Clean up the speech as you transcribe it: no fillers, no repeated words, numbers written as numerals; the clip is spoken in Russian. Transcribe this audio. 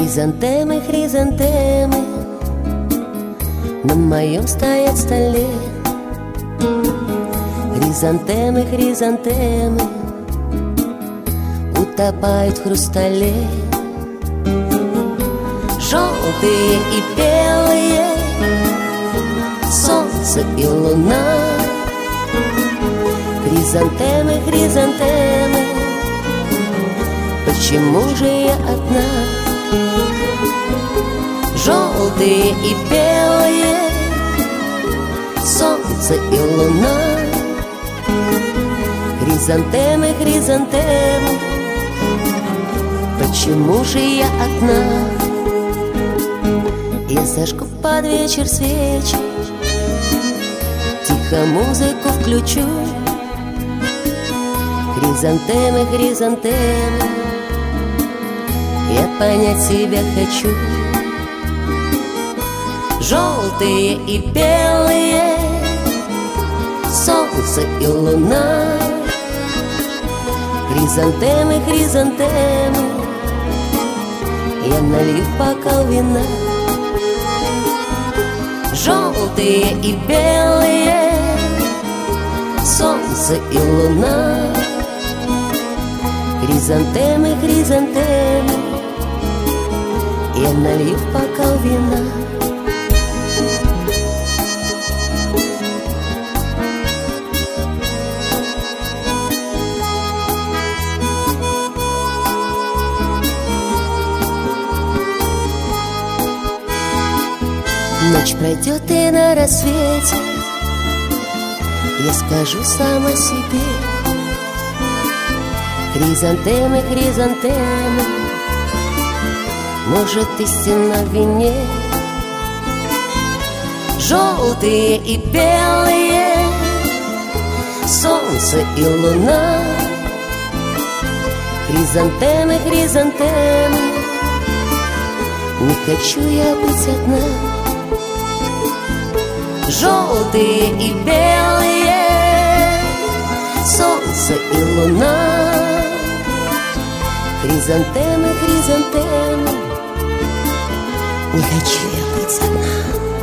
Хризантемы, хризантемы на моем стоят столе. Хризантемы, хризантемы утопают в хрустале. Желтые и белые, солнце и луна. Хризантемы, хризантемы, почему же я одна? Желтые и белые, солнце и луна. Хризантемы, хризантемы, почему же я одна? Я зажгу под вечер свечи, тихо музыку включу. Хризантемы, хризантемы, я понять себя хочу. Желтые и белые, солнце и луна. Хризантемы, хризантемы, я налью бокал вина. Желтые и белые, солнце и луна. Хризантемы, хризантемы, я налью бокал вина. Ночь пройдет и на рассвете я скажу сама себе: хризантемы, хризантемы, может, истина в вине. Желтые и белые, солнце и луна. Хризантемы, хризантемы, не хочу я быть одна. Желтые и белые, солнце и луна. Хризантемы, хризантемы, не хочу я быть одна.